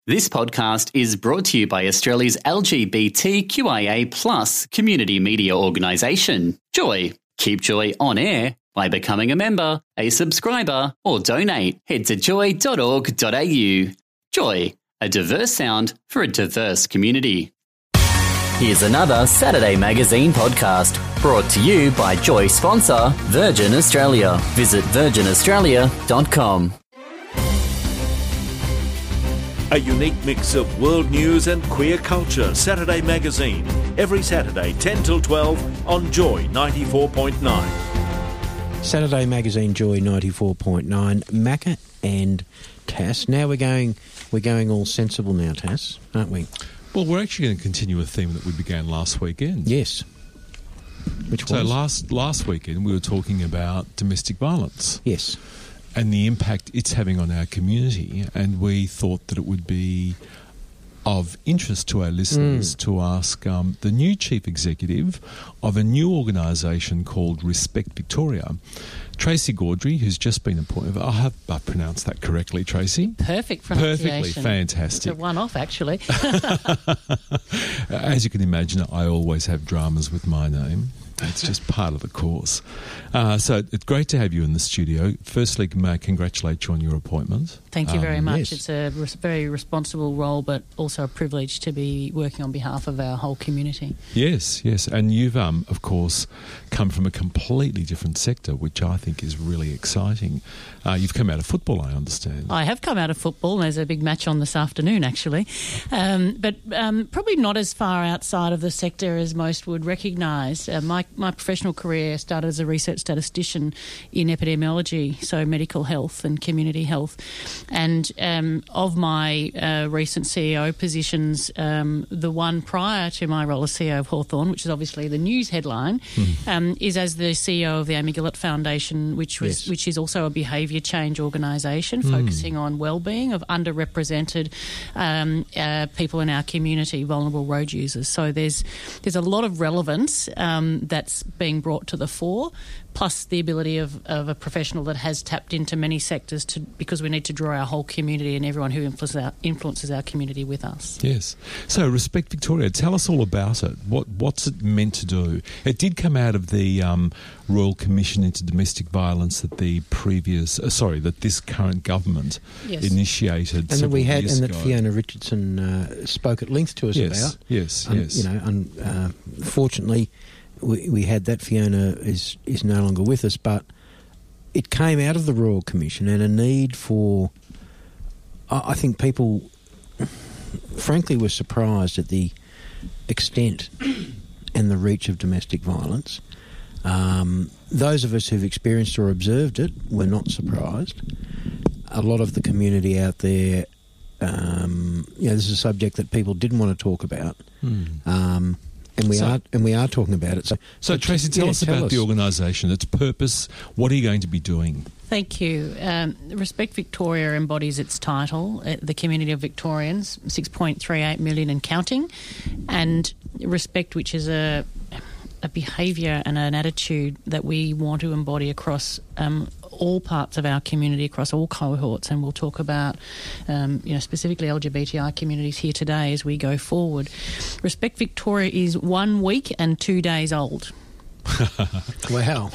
This podcast is brought to you by Australia's LGBTQIA+ community media organisation, Joy. Keep Joy on air by becoming a member, a subscriber, or donate. Head to joy.org.au. Joy, a diverse sound for a diverse community. Here's another Saturday Magazine podcast brought to you by Joy sponsor Virgin Australia. Visit virginaustralia.com. A unique mix of world news and queer culture. Saturday Magazine. Every Saturday, 10 till 12 on Joy 94.9. Saturday Magazine, Joy 94.9. Macca and Tass. Now we're going all sensible now, Tass, aren't we? Well, we're actually going to continue a theme that we began last weekend. Yes. Which so was? last weekend we were talking about domestic violence. Yes. And the impact it's having on our community, and we thought that it would be of interest to our listeners to ask the new chief executive of a new organisation called Respect Victoria, Tracy Gaudry, who's just been appointed. I hope I pronounced that correctly, Tracy. Perfect pronunciation. Perfectly fantastic. It's a one-off, actually. As you can imagine, I always have dramas with my name. It's just part of the course. So it's great to have you in the studio. Firstly, may I congratulate you on your appointment. Thank you very much. Yes. It's a very responsible role, but also a privilege to be working on behalf of our whole community. Yes. And you've, of course, come from a completely different sector, which I think is really exciting. You've come out of football, I understand. I have come out of football, and there's a big match on this afternoon, actually. But probably not as far outside of the sector as most would recognise. My professional career started as a research statistician in epidemiology, so medical health and community health. And of my recent CEO positions, the one prior to my role as CEO of Hawthorn, which is obviously the news headline, is as the CEO of the Amy Gillett Foundation, which is also a behaviour change organisation focusing on wellbeing of underrepresented people in our community, vulnerable road users. So there's a lot of relevance that's being brought to the fore, plus the ability of a professional that has tapped into many sectors because we need to draw our whole community and everyone who influences our community with us. Yes. So Respect Victoria, tell us all about it. What's it meant to do? It did come out of the Royal Commission into Domestic Violence that that this current government initiated. And that we had, and that ago. Fiona Richardson spoke at length to us about. Yes. Fortunately, we had that. Fiona is no longer with us, but it came out of the Royal Commission and a need for. I think people, frankly, were surprised at the extent and the reach of domestic violence. Those of us who've experienced or observed it were not surprised. A lot of the community out there, this is a subject that people didn't want to talk about. And we are talking about it. So Tracy, tell us about the organisation, its purpose. What are you going to be doing? Thank you. Respect Victoria embodies its title, the community of Victorians, 6.38 million and counting, and Respect, which is a behaviour and an attitude that we want to embody across all parts of our community, across all cohorts, and we'll talk about specifically LGBTI communities here today as we go forward. Respect Victoria is 1 week and 2 days old. Wow.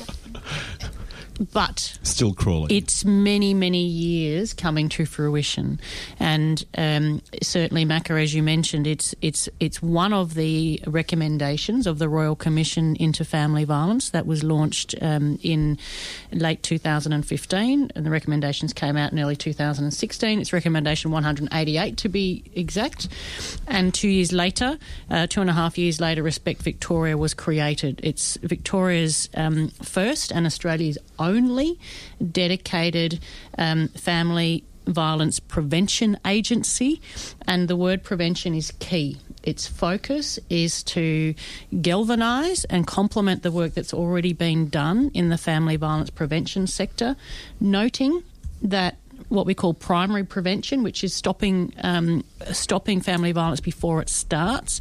But still crawling. It's many, many years coming to fruition, and certainly, Macca, as you mentioned, it's one of the recommendations of the Royal Commission into Family Violence that was launched in late 2015, and the recommendations came out in early 2016. It's recommendation 188 to be exact, and 2 years later, 2.5 years later, Respect Victoria was created. It's Victoria's first and Australia's only dedicated family violence prevention agency, and the word prevention is key. Its focus is to galvanise and complement the work that's already been done in the family violence prevention sector, noting that what we call primary prevention, which is stopping family violence before it starts,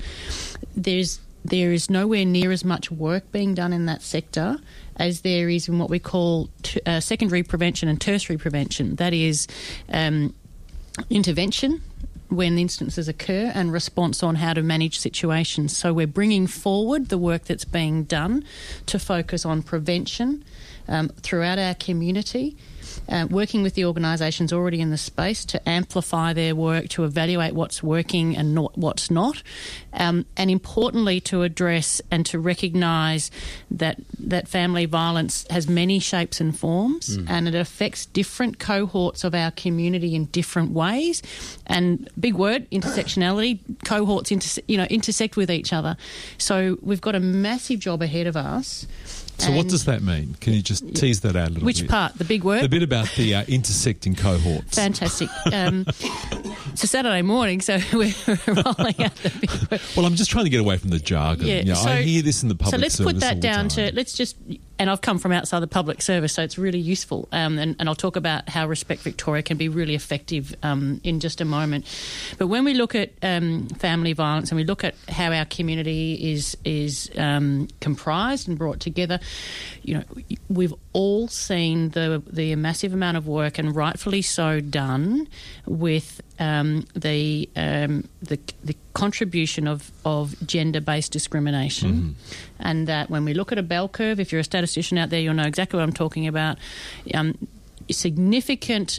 there is nowhere near as much work being done in that sector as there is in what we call secondary prevention and tertiary prevention. That is intervention, when instances occur and response on how to manage situations. So we're bringing forward the work that's being done to focus on prevention throughout our community, working with the organisations already in the space to amplify their work, to evaluate what's working and what's not, and importantly to address and to recognise that family violence has many shapes and forms and it affects different cohorts of our community in different ways. And big word, intersectionality, cohorts intersect with each other. So we've got a massive job ahead of us. So what does that mean? Can you just tease that out a little bit? Which part? The big word? The bit about the intersecting cohorts. Fantastic. It's a Saturday morning, so we're rolling out the big word. Well, I'm just trying to get away from the jargon. Yeah, so, I hear this in the public service. So let's put that down to, let's just, and I've come from outside the public service, so it's really useful. And I'll talk about how Respect Victoria can be really effective in just a moment. But when we look at family violence and we look at how our community is comprised and brought together, we've all seen the massive amount of work, and rightfully so, done with the contribution of gender-based discrimination, and that when we look at a bell curve, if you're a statistician out there, you'll know exactly what I'm talking about. Significant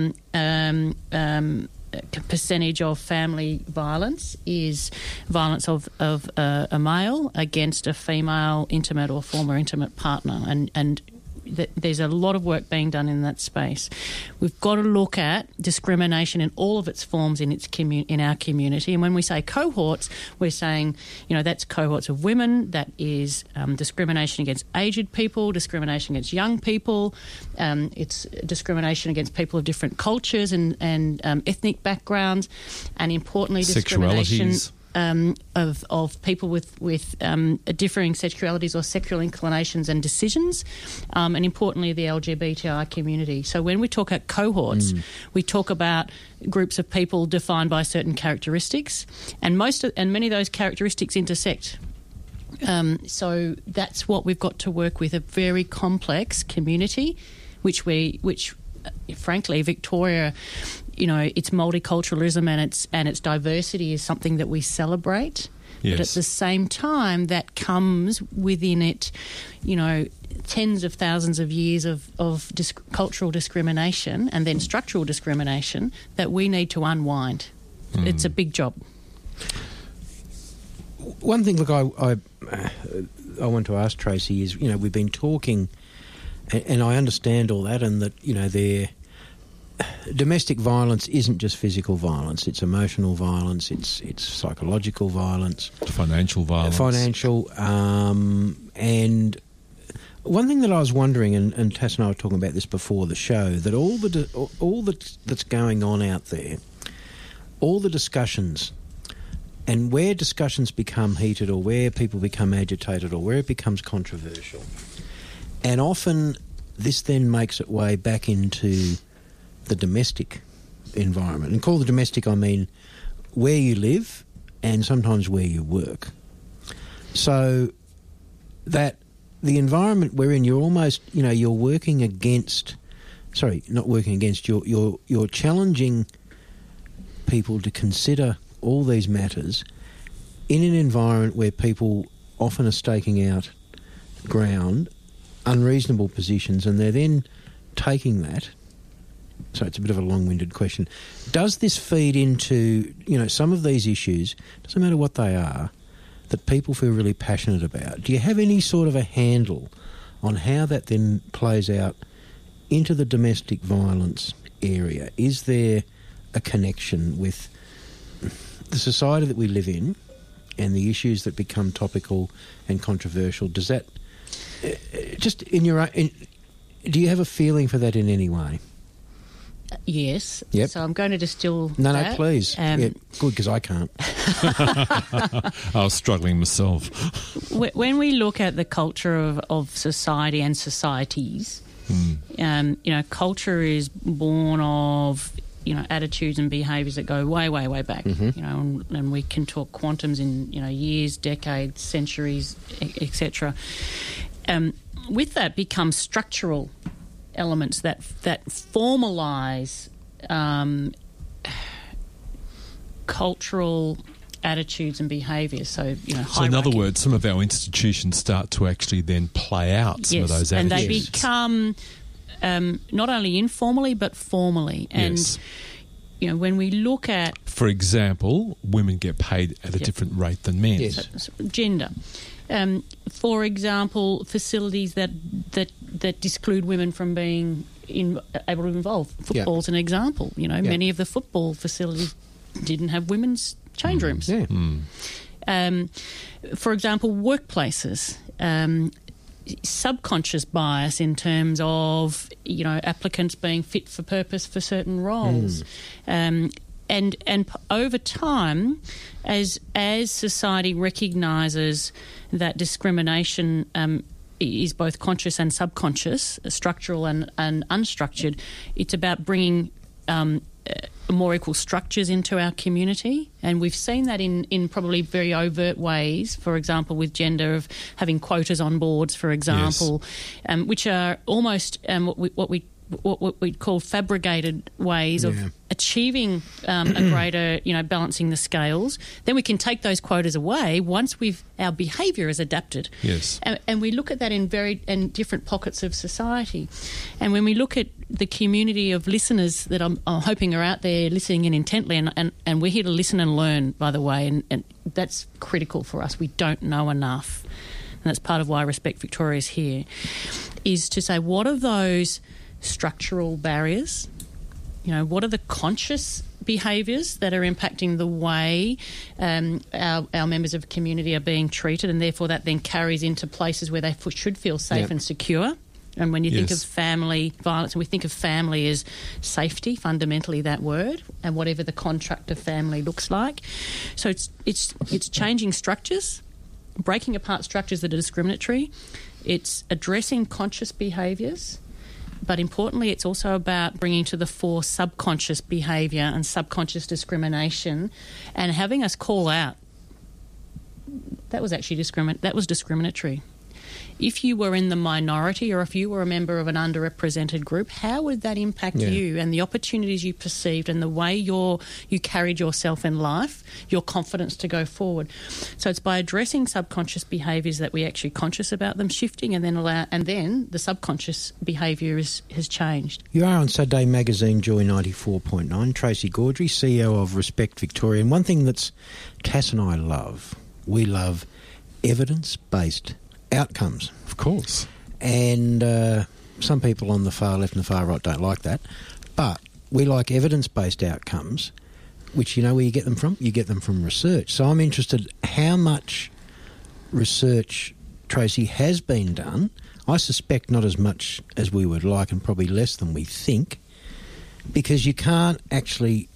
percentage of family violence is violence of a male against a female intimate or former intimate partner, and there's a lot of work being done in that space. We've got to look at discrimination in all of its forms in our community. And when we say cohorts, we're saying, that's cohorts of women, that is discrimination against aged people, discrimination against young people, it's discrimination against people of different cultures and ethnic backgrounds, and importantly, discrimination of people with differing sexualities or sexual inclinations and decisions, and importantly the LGBTI community. So when we talk about cohorts, we talk about groups of people defined by certain characteristics, and many of those characteristics intersect. So that's what we've got to work with, a very complex community, which frankly Victoria, its multiculturalism and its diversity is something that we celebrate. Yes. But at the same time, that comes within it, tens of thousands of years of cultural discrimination and then structural discrimination that we need to unwind. It's a big job. One thing, look, I want to ask Tracy is, we've been talking, and I understand all that, and that, domestic violence isn't just physical violence, it's emotional violence, it's psychological violence. Financial violence. And one thing that I was wondering, and Tass and I were talking about this before the show, that all that's going on out there, all the discussions, and where discussions become heated or where people become agitated or where it becomes controversial, and often this then makes its way back into the domestic environment. And call the domestic, I mean where you live and sometimes where you work. So that the environment wherein you're almost, you're working against, not working against, you're challenging people to consider all these matters in an environment where people often are staking out ground, unreasonable positions, and they're then taking that. So it's a bit of a long-winded question. Does this feed into, some of these issues, doesn't matter what they are, that people feel really passionate about? Do you have any sort of a handle on how that then plays out into the domestic violence area? Is there a connection with the society that we live in and the issues that become topical and controversial? Does that, just in your own, do you have a feeling for that in any way? Yes. Yep. So I'm going to distill that. No, please. Good, because I can't. I was struggling myself. When we look at the culture of society and societies, culture is born of, attitudes and behaviours that go way, way, way back. And we can talk quantums in, years, decades, centuries, etc. With that becomes structural elements that formalise cultural attitudes and behaviours. So, So in other words, some of our institutions start to actually then play out some of those attitudes. And they become not only informally but formally. And, when we look at... For example, women get paid at a different rate than men. Yes. Gender. For example, facilities that exclude women from being able to involve. Football's an example. Many of the football facilities didn't have women's change rooms. Yeah. For example, workplaces. Subconscious bias in terms of applicants being fit for purpose for certain roles, and over time, as society recognises that discrimination is both conscious and subconscious, structural and unstructured, it's about bringing more equal structures into our community, and we've seen that in probably very overt ways. For example, with gender, of having quotas on boards, for example, which are almost what we call fabricated ways of achieving a greater, balancing the scales. Then we can take those quotas away once our behaviour is adapted. Yes, and we look at that in different pockets of society. And when we look at the community of listeners that I'm hoping are out there listening in intently, and we're here to listen and learn, by the way, and that's critical for us. We don't know enough, and that's part of why Respect Victoria is here, is to say, what are those structural barriers? What are the conscious behaviours that are impacting the way our members of the community are being treated, and therefore that then carries into places where they should feel safe and secure. And when you think of family violence, and we think of family as safety, fundamentally that word, and whatever the construct of family looks like. So it's changing structures, breaking apart structures that are discriminatory. It's addressing conscious behaviours. But importantly, it's also about bringing to the fore subconscious behaviour and subconscious discrimination, and having us call out that was actually discriminatory. If you were in the minority, or if you were a member of an underrepresented group, how would that impact you and the opportunities you perceived and the way you carried yourself in life, your confidence to go forward? So it's by addressing subconscious behaviours that we're actually conscious about them shifting, and then the subconscious behaviour has changed. You are on Saturday Magazine Joy 94.9. Tracy Gaudry, CEO of Respect Victoria. And one thing that's Cass and I love, we love evidence-based outcomes. Of course. And some people on the far left and the far right don't like that. But we like evidence-based outcomes, which where you get them from? You get them from research. So I'm interested how much research, Tracy, has been done. I suspect not as much as we would like, and probably less than we think, because you can't actually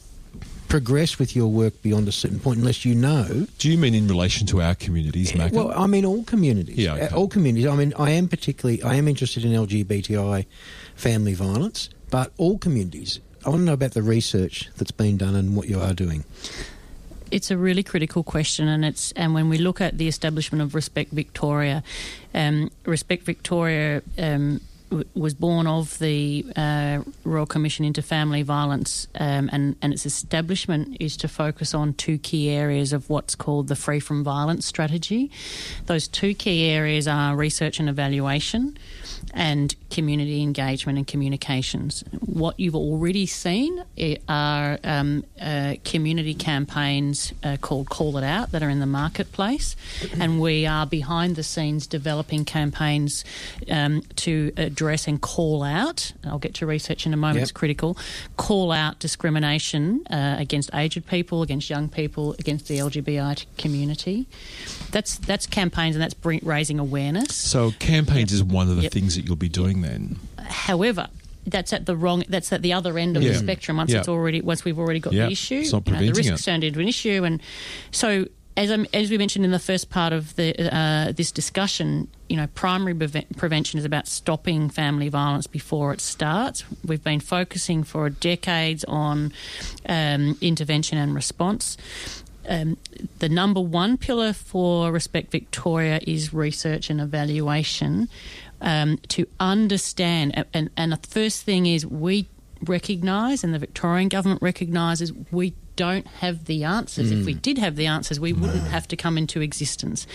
progress with your work beyond a certain point unless you know. Do you mean in relation to our communities, Macca? Well, I mean all communities. Yeah, okay. All communities. I mean, I am interested in LGBTI family violence, but all communities. I want to know about the research that's been done and what you are doing. It's a really critical question, and when we look at the establishment of Respect Victoria, Respect Victoria was born of the Royal Commission into Family Violence, and its establishment is to focus on two key areas of what's called the Free From Violence strategy. Those two key areas are research and evaluation and community engagement and communications. What you've already seen are community campaigns called Call It Out that are in the marketplace, and we are behind the scenes developing campaigns to address and call out. I'll get to research in a moment, it's critical. Call out discrimination against aged people, against young people, against the LGBTI community. That's campaigns, and that's raising awareness. So campaigns is one of the things that you'll be doing then. However, that's at the other end of the spectrum. Once we've already got the issue, it's not the risks turned into an issue, and so as we mentioned in the first part of this discussion, primary prevention is about stopping family violence before it starts. We've been focusing for decades on intervention and response. The number one pillar for Respect Victoria is research and evaluation, to understand. And the first thing is we recognise, and the Victorian government recognises, we don't have the answers. If we did have the answers, we wouldn't have to come into existence.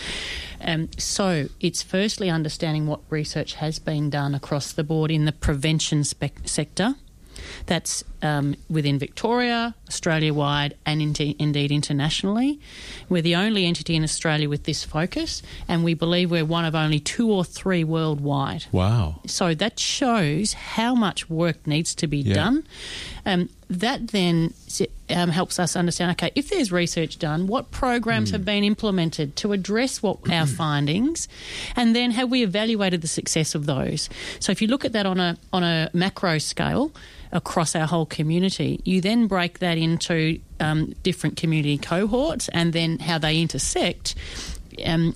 So it's firstly understanding what research has been done across the board in the prevention sector. That's within Victoria, Australia-wide, and indeed internationally. We're the only entity in Australia with this focus, and we believe we're one of only 2 or 3 worldwide. Wow. So that shows how much work needs to be done. That then helps us understand, okay, if there's research done, what programs have been implemented to address what our findings, and then have we evaluated the success of those? So if you look at that on a macro scale across our whole community, you then break that into different community cohorts and then how they intersect. You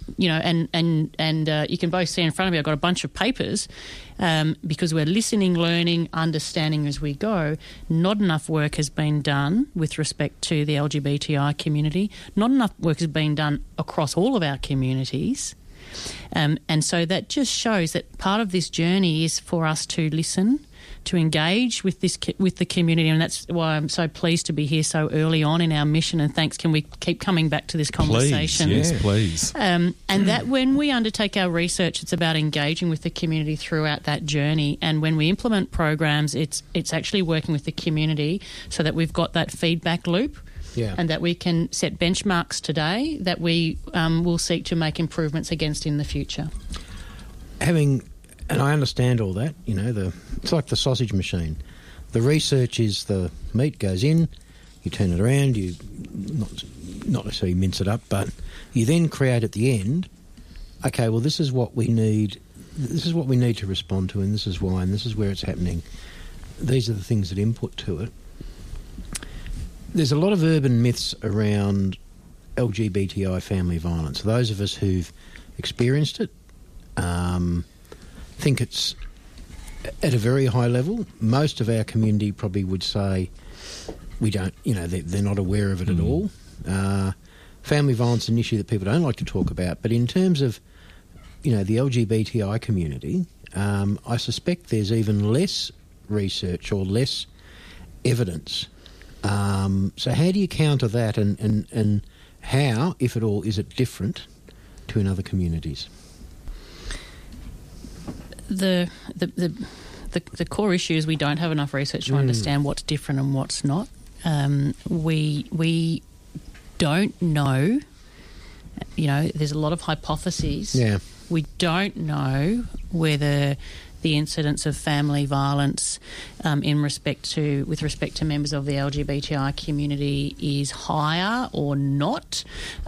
can both see in front of me, I've got a bunch of papers because we're listening, learning, understanding as we go. Not enough work has been done with respect to the LGBTI community. Not enough work has been done across all of our communities. And so that just shows that part of this journey is for us to listen, to engage with the community, and that's why I'm so pleased to be here so early on in our mission. And thanks, can we keep coming back to this conversation? Please, yes, please. And that when we undertake our research, it's about engaging with the community throughout that journey. And when we implement programs, it's actually working with the community so that we've got that feedback loop. Yeah. And that we can set benchmarks today that we will seek to make improvements against in the future. And I understand all that, it's like the sausage machine. The research is the meat goes in, you turn it around, you not necessarily mince it up, but you then create at the end, okay, well, this is what we need to respond to, and this is why, and this is where it's happening. These are the things that input to it. There's a lot of urban myths around LGBTI family violence. Those of us who've experienced it think it's at a very high level. Most of our community probably would say we don't, they're not aware of it at all. Family violence is an issue that people don't like to talk about, but in terms of, the LGBTI community, I suspect there's even less research or less evidence. So how do you counter that, and how, if at all, is it different to in other communities? The core issue is we don't have enough research to understand what's different and what's not. We don't know. There's a lot of hypotheses. Yeah. We don't know whether the incidence of family violence with respect to members of the LGBTI community is higher or not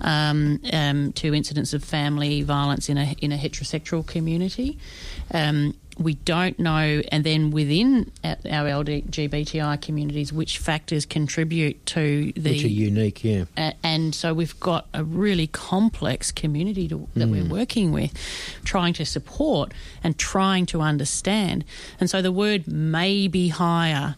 to incidence of family violence in a heterosexual community. We don't know, and then within our LGBTI communities, which factors contribute to which are unique, yeah. And so we've got a really complex community that we're working with, trying to support and trying to understand. And so the word may be higher,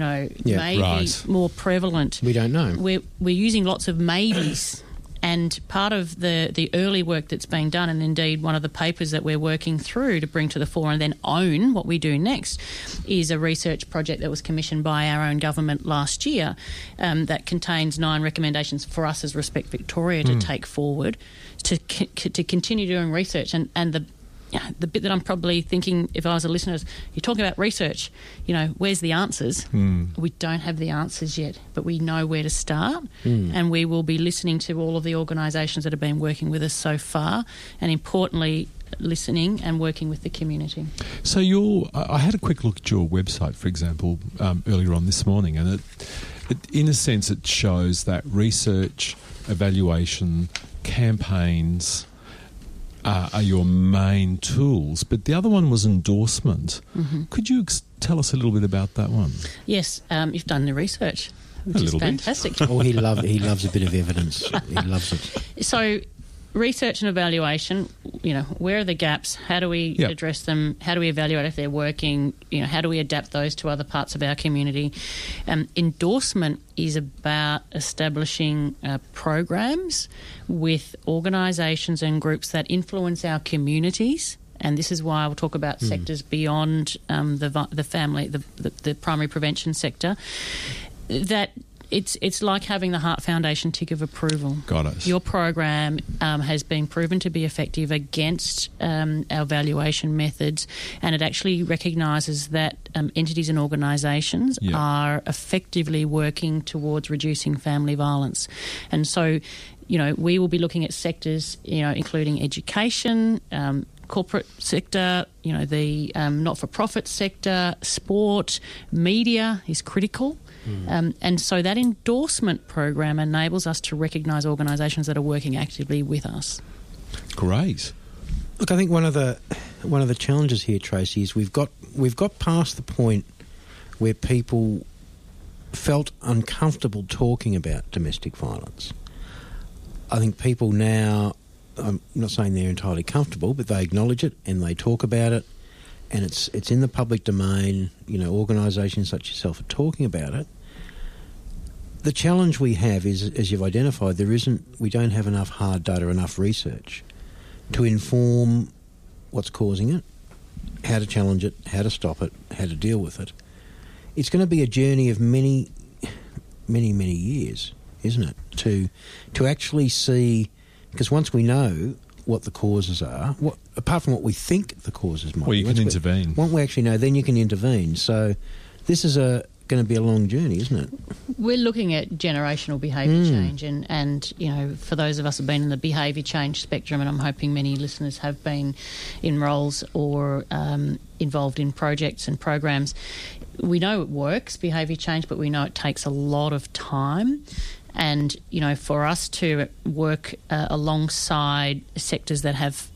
be more prevalent. We don't know. We're using lots of maybes. And part of the early work that's being done, and indeed one of the papers that we're working through to bring to the fore and then own what we do next, is a research project that was commissioned by our own government last year that contains 9 recommendations for us as Respect Victoria to take forward to continue doing research. And the bit that I'm probably thinking, if I was a listener, is you're talking about research, where's the answers? We don't have the answers yet, but we know where to start, and we will be listening to all of the organisations that have been working with us so far, and importantly, listening and working with the community. So I had a quick look at your website, for example, earlier on this morning, and it in a sense it shows that research, evaluation, campaigns are your main tools, but the other one was endorsement. Could you tell us a little bit about that one? Yes, you've done the research, which is fantastic. Oh, he loves a bit of evidence. He loves it. So, research and evaluation, where are the gaps? How do we address them? How do we evaluate if they're working? How do we adapt those to other parts of our community? Endorsement is about establishing programs with organisations and groups that influence our communities. And this is why I will talk about sectors beyond the family, the primary prevention sector, that It's like having the Heart Foundation tick of approval. Got it. Your program has been proven to be effective against our valuation methods, and it actually recognises that entities and organisations are effectively working towards reducing family violence. And so, we will be looking at sectors, including education, corporate sector, the not-for-profit sector, sport, media is critical. And so that endorsement program enables us to recognise organisations that are working actively with us. Great. Look, I think one of the challenges here, Tracy, is we've got past the point where people felt uncomfortable talking about domestic violence. I think people now, I'm not saying they're entirely comfortable, but they acknowledge it and they talk about it, and it's in the public domain. Organisations such as yourself are talking about it. The challenge we have is, as you've identified, we don't have enough hard data, enough research to inform what's causing it, how to challenge it, how to stop it, how to deal with it. It's going to be a journey of many, many, many years, isn't it, to actually see, because once we know what the causes are, apart from what we think the causes might be. Well, you can intervene. Once we actually know, then you can intervene. So this is going to be a long journey, isn't it? We're looking at generational behaviour change, and for those of us who've been in the behaviour change spectrum, and I'm hoping many listeners have been in roles or involved in projects and programs, we know it works, behaviour change, but we know it takes a lot of time. And, for us to work alongside sectors that have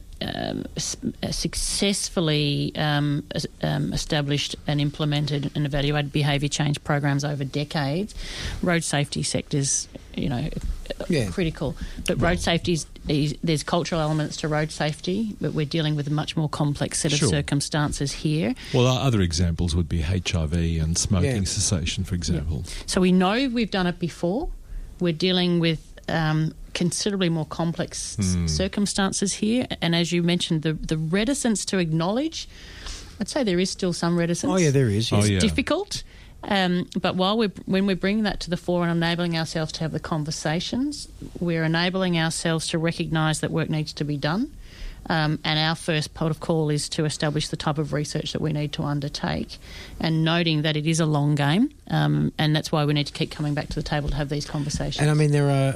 successfully established and implemented and evaluated behaviour change programs over decades, road safety sectors, critical. But road safety there's cultural elements to road safety, but we're dealing with a much more complex set of circumstances here. Well, other examples would be HIV and smoking cessation, for example. Yeah. So we know we've done it before. We're dealing with considerably more complex circumstances here, and as you mentioned, the reticence to acknowledge, I'd say there is still some reticence. Oh yeah, there is. It's difficult, but when we're bringing that to the fore and enabling ourselves to have the conversations, we're enabling ourselves to recognise that work needs to be done, and our first port of call is to establish the type of research that we need to undertake, and noting that it is a long game, and that's why we need to keep coming back to the table to have these conversations. And I mean, there are,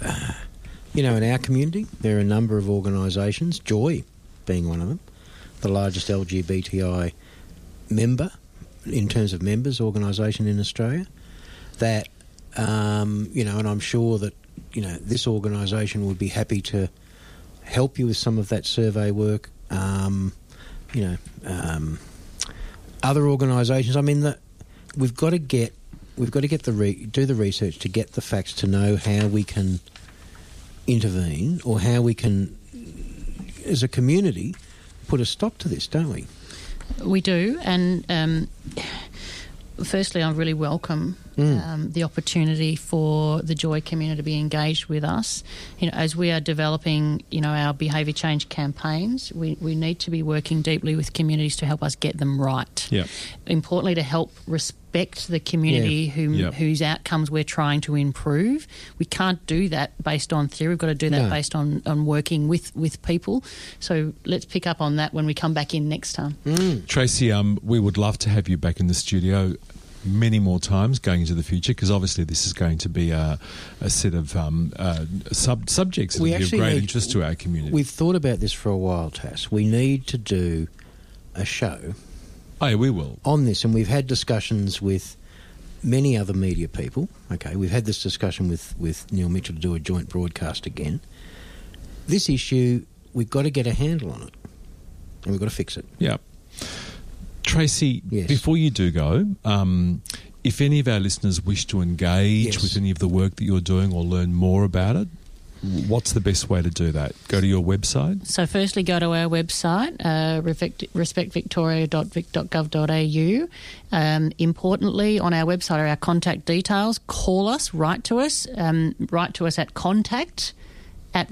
in our community, there are a number of organisations, Joy being one of them, the largest LGBTI member, in terms of members, organisation in Australia, that, and I'm sure that, this organisation would be happy to help you with some of that survey work. Other organisations. I mean, we've got to do the research to get the facts to know how we can intervene, or how we can, as a community, put a stop to this, don't we? We do, and firstly, I really welcome the opportunity for the Joy community to be engaged with us. As we are developing, our behaviour change campaigns, we need to be working deeply with communities to help us get them right. Yep. Importantly, to help respect the community whose outcomes we're trying to improve. We can't do that based on theory. We've got to do that based on working with people. So let's pick up on that when we come back in next time. Tracy, we would love to have you back in the studio many more times going into the future, because obviously this is going to be a set of subjects that will be of great interest to our community. We've thought about this for a while, Tass. We need to do a show. Oh, yeah, we will. On this, and we've had discussions with many other media people. Okay, we've had this discussion with Neil Mitchell to do a joint broadcast again. This issue, we've got to get a handle on it, and we've got to fix it. Yeah. Tracy, before you do go, if any of our listeners wish to engage with any of the work that you're doing or learn more about it, what's the best way to do that? Go to your website? So firstly, go to our website, respectvictoria.vic.gov.au. Importantly, on our website are our contact details. Call us, write to us at contact at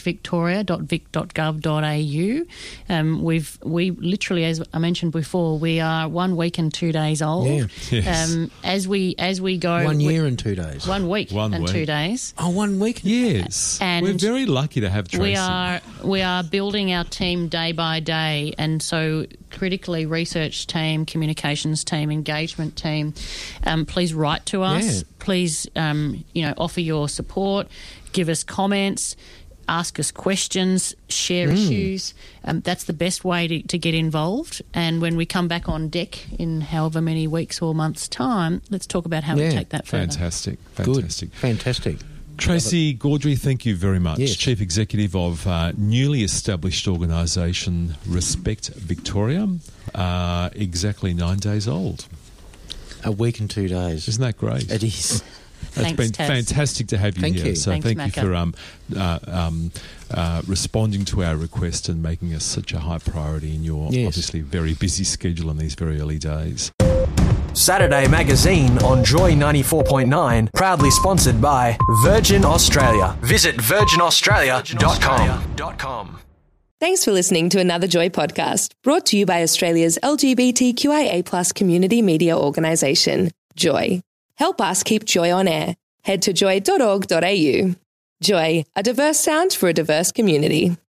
respectvictoria.vic.gov.au. We literally, as I mentioned before, we are 1 week and 2 days old. Yeah. Yes. As we go 1 year and 2 days. 1 week One and week. 2 days. Oh, 1 week? Yes. And we're very lucky to have Tracy. We are building our team day by day, and so critically, research team, communications team, engagement team, please write to us. Yeah. Please, offer your support, give us comments, ask us questions, share issues. That's the best way to get involved. And when we come back on deck in however many weeks or months' time, let's talk about how we take that further. Fantastic. Good. Fantastic. Tracy Gaudry, thank you very much. Yes. Chief Executive of newly established organisation Respect Victoria, exactly 9 days old. 1 week and 2 days. Isn't that great? It is. It's Thanks, been Taz. fantastic to have you Thank here. you. So Thanks, thank you Macca. for responding to our request and making us such a high priority in your Yes. obviously very busy schedule in these very early days. Saturday Magazine on Joy 94.9, proudly sponsored by Virgin Australia. Visit virginaustralia.com. Thanks for listening to another Joy podcast, brought to you by Australia's LGBTQIA+ community media organisation, Joy. Help us keep Joy on air. Head to joy.org.au. Joy, a diverse sound for a diverse community.